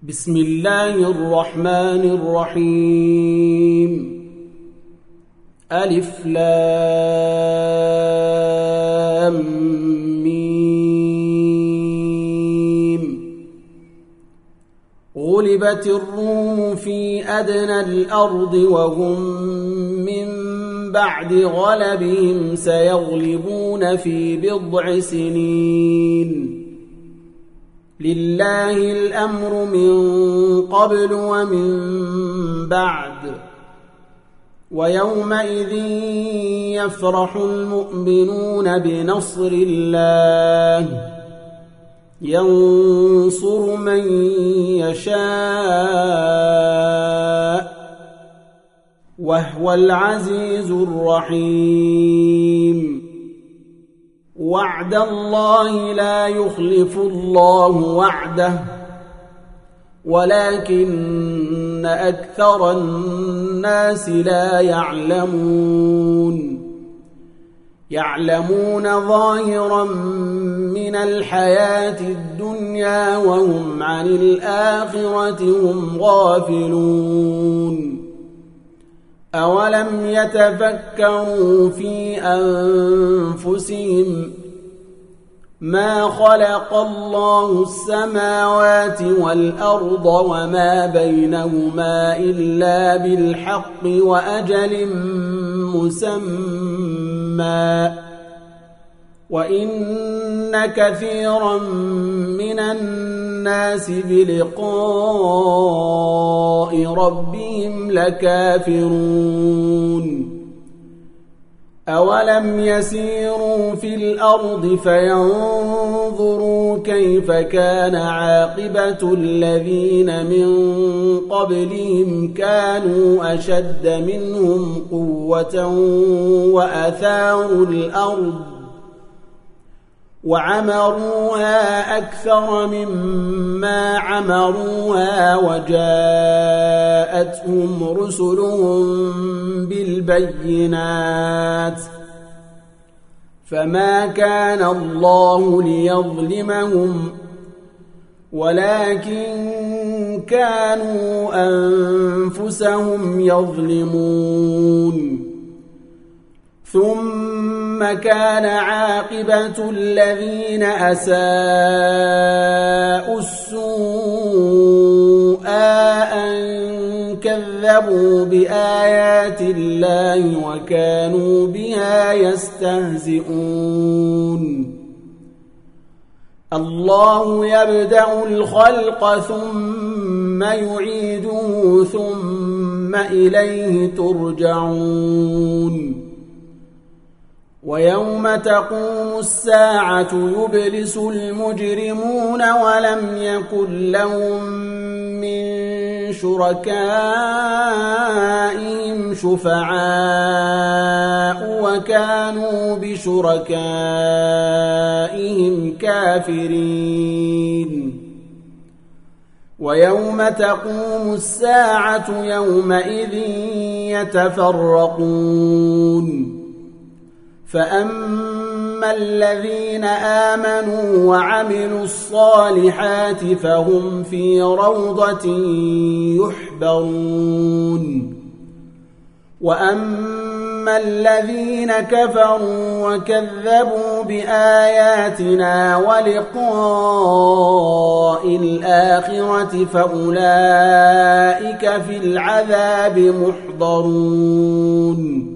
بسم الله الرحمن الرحيم. ألف لام ميم. غلبت الروم في أدنى الأرض وهم من بعد غلبهم سيغلبون في بضع سنين. لله الأمر من قبل ومن بعد. ويومئذ يفرح المؤمنون بنصر الله ينصر من يشاء وهو العزيز الرحيم. وعد الله لا يخلف الله وعده ولكن أكثر الناس لا يعلمون ظاهرا من الحياة الدنيا وهم عن الآخرة هم غافلون. أولم يتفكروا في أنفسهم ما خلق الله السماوات والأرض وما بينهما إلا بالحق وأجل مسمى وإن كثيرا من الناس بلقاء ربهم لكافرون. أولم يسيروا في الأرض فينظروا كيف كان عاقبة الذين من قبلهم كانوا أشد منهم قوة وأثاروا الأرض وعمروها أكثر مما عمروها وجاءتهم رسلهم بالبينات فما كان الله ليظلمهم ولكن كانوا أنفسهم يظلمون. ثم كان عاقبة الذين أساءوا السوء أن كذبوا بآيات الله وكانوا بها يستهزئون. الله يبدأ الخلق ثم يعيده ثم إليه ترجعون. ويوم تقوم الساعة يبلس المجرمون ولم يكن لهم من شركائهم شفعاء وكانوا بشركائهم كافرين. ويوم تقوم الساعة يومئذ يتفرقون. فأما الذين آمنوا وعملوا الصالحات فهم في روضة يحبرون. وأما الذين كفروا وكذبوا بآياتنا ولقاء الآخرة فأولئك في العذاب محضرون.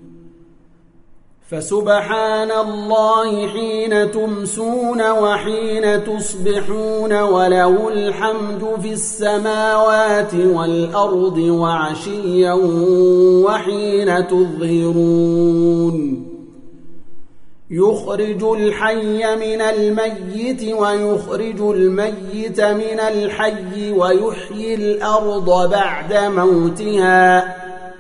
فسبحان الله حين تمسون وحين تصبحون وله الحمد في السماوات والأرض وعشيا وحين تظهرون. يخرج الحي من الميت ويخرج الميت من الحي ويحيي الأرض بعد موتها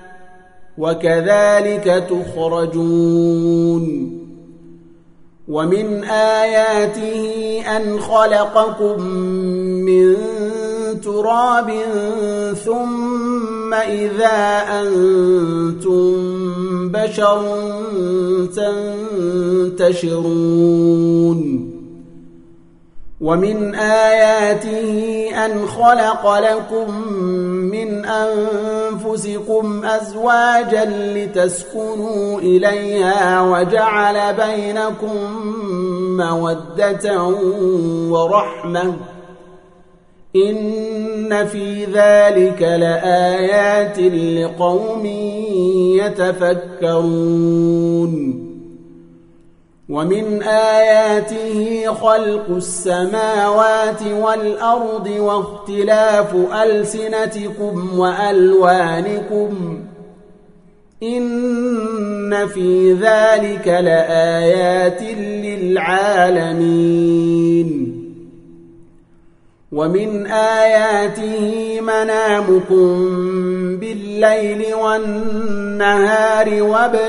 وكذلك تخرجون. ومن آياته أن خلقكم من تراب ثم إذا أنتم بشر تنتشرون. ومن آياته أن خلق لكم من أنفسكم أزواجا لتسكنوا إليها وجعل بينكم مودة ورحمة إن في ذلك لآيات لقوم يتفكرون ومن آياته خلق السماوات والأرض واختلاف ألسنتكم وألوانكم إن في ذلك لآيات للعالمين ومن آياته منامكم بالليل والنهار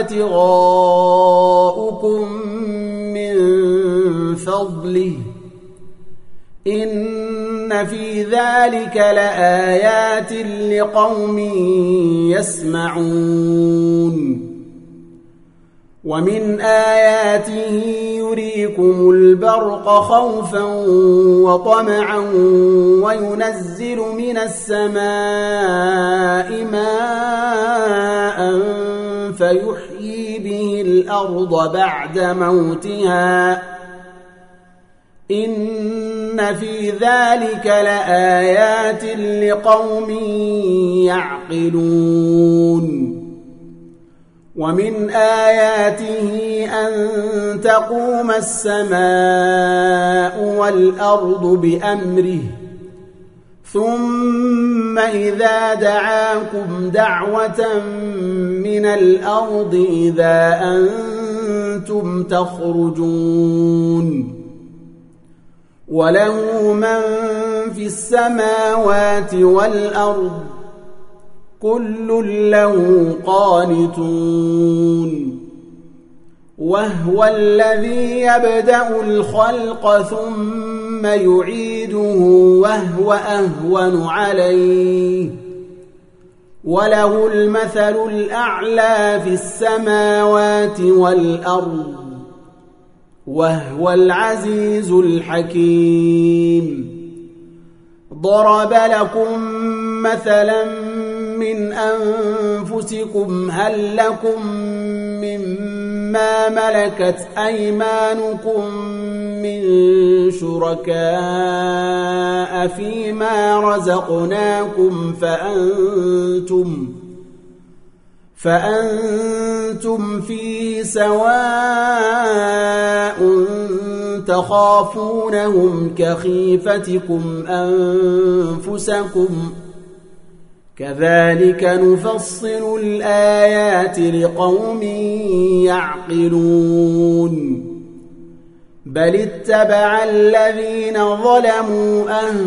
وابتغاؤكم من فضله إن في ذلك لآيات لقوم يسمعون ومن آياته يريكم البرق خوفا وطمعا وينزل من السماء ماء فيحيي به الأرض بعد موتها إن في ذلك لآيات لقوم يعقلون ومن آياته أن تقوم السماء والأرض بأمره ثم إذا دعاكم دعوة من الأرض إذا أنتم تخرجون وله من في السماوات والأرض كل له قانتون وهو الذي يبدأ الخلق ثم يعيده وهو أهون عليه وله المثل الأعلى في السماوات والأرض وهو العزيز الحكيم ضرب لكم مثلا من أنفسكم هل لكم مما ملكت أيمانكم من شركاء فيما رزقناكم فأنتم فيه سواء تخافونهم كخيفتكم أنفسكم كذلك نفصل الآيات لقوم يعقلون بل اتبع الذين ظلموا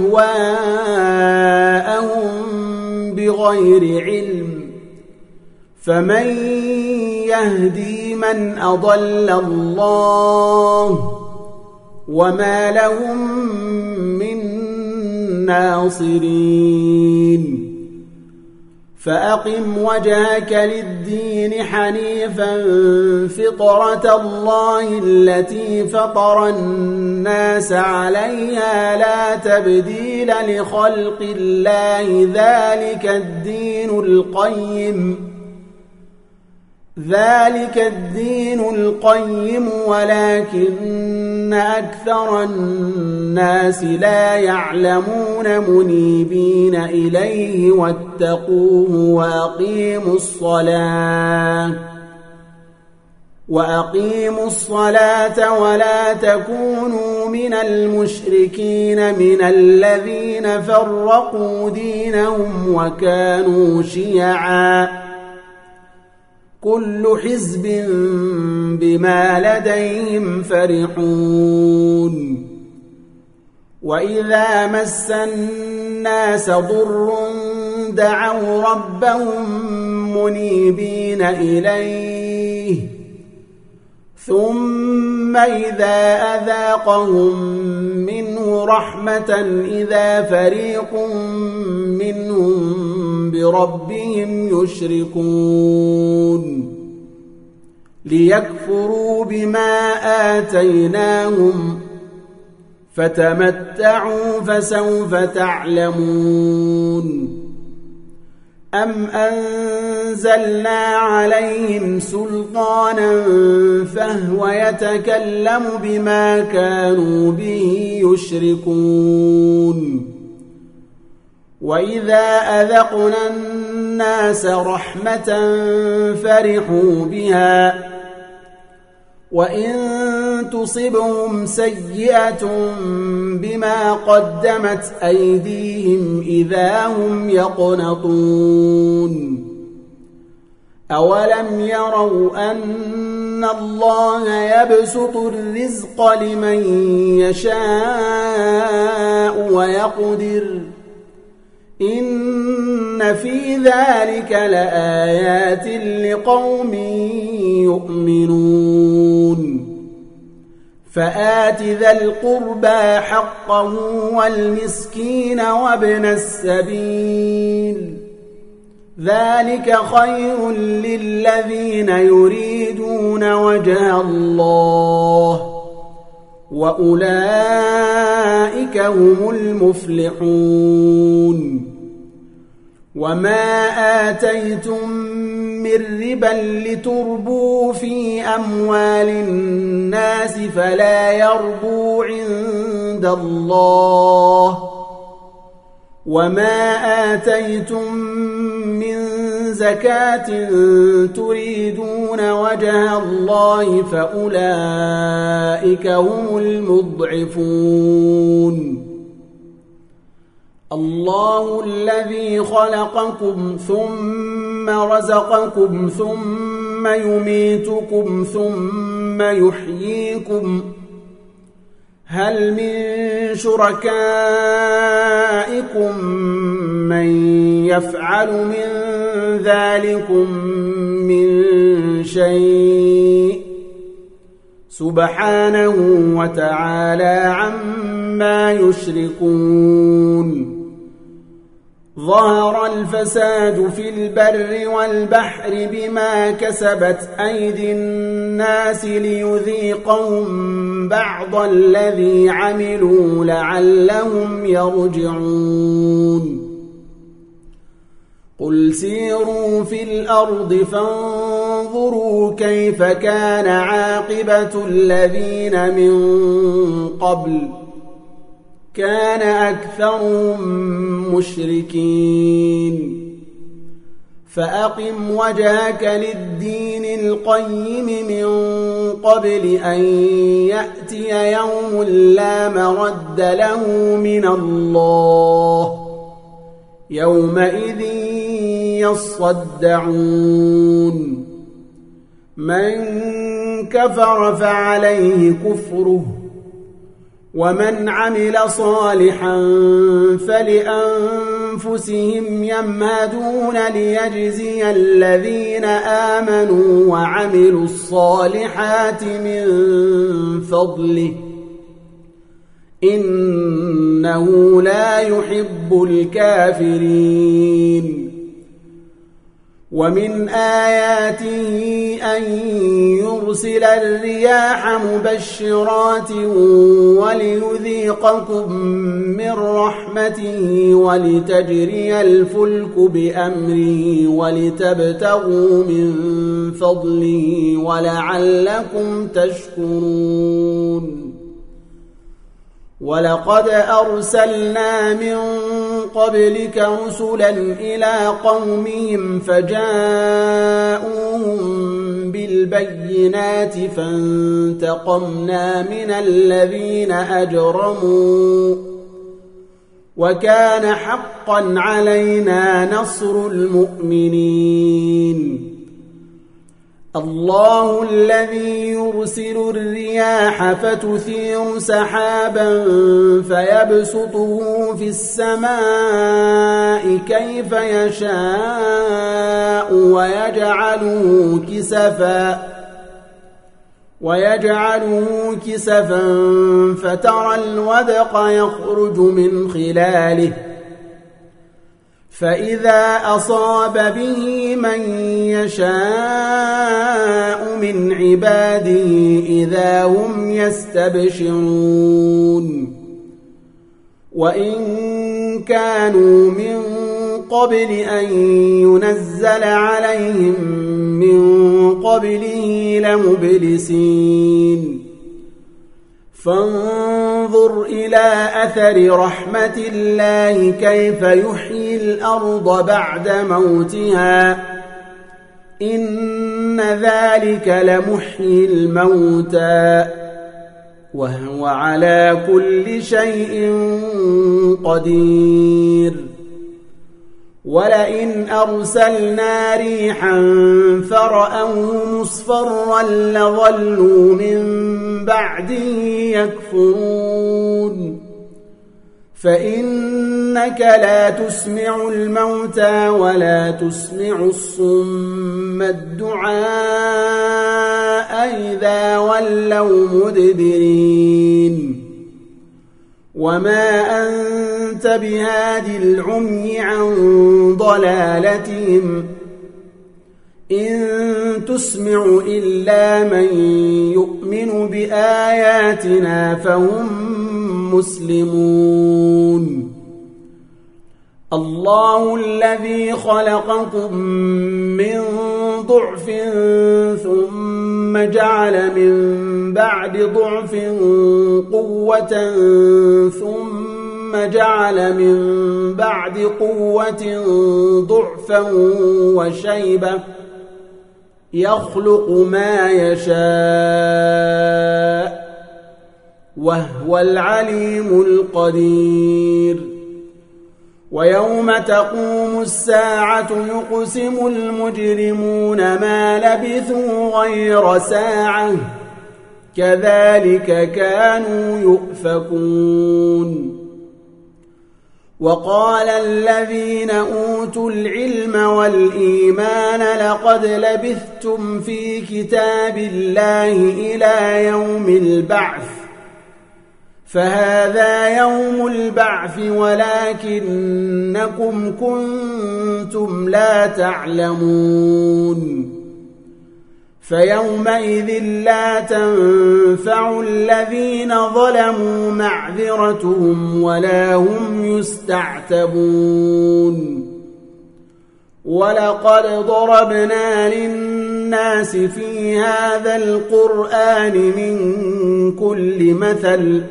أهواءهم بغير علم فمن يهدي من أضل الله وما لهم من ناصرين فأقم وجهك للدين حنيفا فطرة الله التي فطر الناس عليها لا تبديل لخلق الله ذلك الدين القيم ولكن أكثر الناس لا يعلمون منيبين إليه واتقوه وأقيموا الصلاة ولا تكونوا من المشركين من الذين فرقوا دينهم وكانوا شيعا كل حزب بما لديهم فرحون وإذا مس الناس ضر دعوا ربهم منيبين إليه ثم إذا أذاقهم منه رحمة إذا فريق منهم بربهم يشركون ليكفروا بما آتيناهم فتمتعوا فسوف تعلمون أم أنزلنا عليهم سلطانا فهو يتكلم بما كانوا به يشركون وإذا أذقنا الناس رحمة فرحوا بها وإن تصبهم سيئة بما قدمت أيديهم إذا هم يقنطون أولم يروا أن الله يبسط الرزق لمن يشاء ويقدر إن في ذلك لآيات لقوم يؤمنون فآت ذا القربى حقه والمسكين وابن السبيل ذلك خير للذين يريدون وجه الله وأولئك هم المفلحون وما آتيتم من ربا لتربوا في أموال الناس فلا يربو عند الله وما آتيتم من زكاة تريدون وجه الله فأولئك هم المضعفون الله الذي خلقكم ثم رزقكم ثم يميتكم ثم يحييكم هل من شركائكم من يفعل من ذلكم من شيء سبحانه وتعالى عما يشركون ظهر الفساد في البر والبحر بما كسبت أيدي الناس ليذيقهم بعض الذي عملوا لعلهم يرجعون قل سيروا في الأرض فانظروا كيف كان عاقبة الذين من قبل كان أكثرهم مشركين فأقم وجهك للدين القيم من قبل أن يأتي يوم لا مرد له من الله يومئذ يصدعون من كفر فعليه كفره ومن عمل صالحا فلأنفسهم يمهدون ليجزي الذين آمنوا وعملوا الصالحات من فضله إنه لا يحب الكافرين ومن آياته أن يرسل الرياح مبشرات وليذيقكم من رحمته ولتجري الفلك بأمره ولتبتغوا من فضله ولعلكم تشكرون ولقد أرسلنا من قبلك رسلا إلى قومهم فجاءوهم بالبينات فانتقمنا من الذين أجرموا وكان حقا علينا نصر المؤمنين الله الذي يرسل الرياح فتثير سحابا فيبسطه في السماء كيف يشاء ويجعله كسفا فترى الودق يخرج من خلاله فإذا أصاب به من يشاء من عباده إذا هم يستبشرون وإن كانوا من قبل أن ينزل عليهم من قبله لمبلسين فانظر إلى أثر رحمة الله كيف يحيي الأرض بعد موتها إن ذلك لمحيي الموتى وهو على كل شيء قدير ولئن أرسلنا ريحا فرأوه مصفرا لظلوا من بعده يكفرون فإنك لا تسمع الموتى ولا تسمع الصم الدعاء إذا ولوا مدبرين وما أنت بهاد العمي عن ضلالتهم إن تسمع إلا من يؤمن بآياتنا فهم مسلمون الله الذي خلقكم من ضعف ثم جعل من بعد ضعف قوة ثم جعل من بعد قوة ضعفا وشيبة يخلق ما يشاء وهو العليم القدير ويوم تقوم الساعة يقسم المجرمون ما لبثوا غير ساعة كذلك كانوا يؤفكون وقال الذين أوتوا العلم والإيمان لقد لبثتم في كتاب الله إلى يوم البعث فهذا يوم البعث ولكنكم كنتم لا تعلمون فيومئذ لا تنفع الذين ظلموا معذرتهم ولا هم يستعتبون ولقد ضربنا للناس في هذا القرآن من كل مثل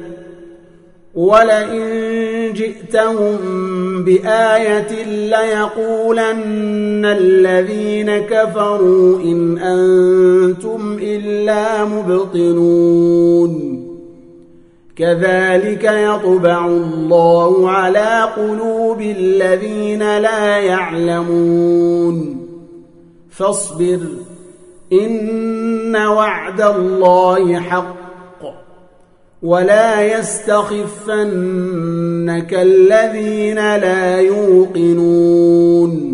ولئن جئتهم بآية ليقولن الذين كفروا إن أنتم إلا مبطلون كذلك يطبع الله على قلوب الذين لا يعلمون فاصبر إن وعد الله حق ولا يستخفنك الذين لا يوقنون